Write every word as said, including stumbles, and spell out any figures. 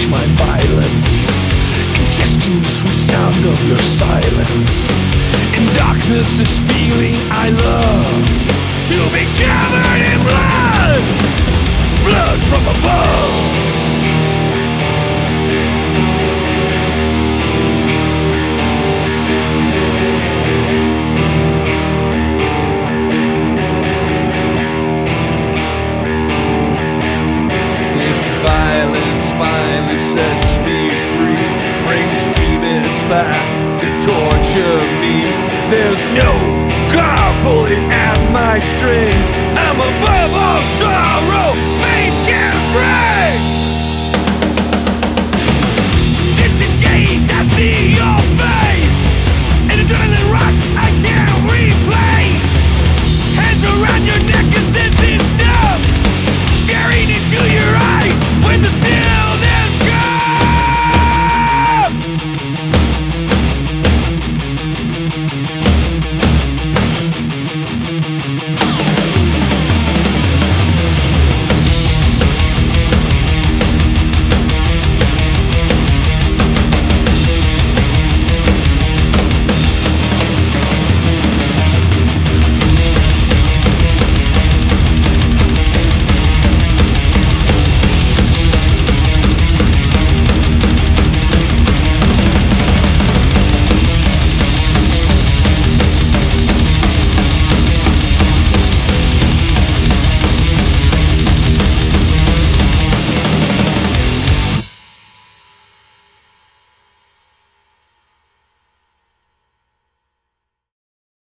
my violence, ingesting the sweet sound of your silence. In darkness, this feeling I love, to be covered in blood, blood from above. Violence finally sets me free, brings demons back to torture me. There's no car pulling at my strings. I'm above all sorrow, fate can't break.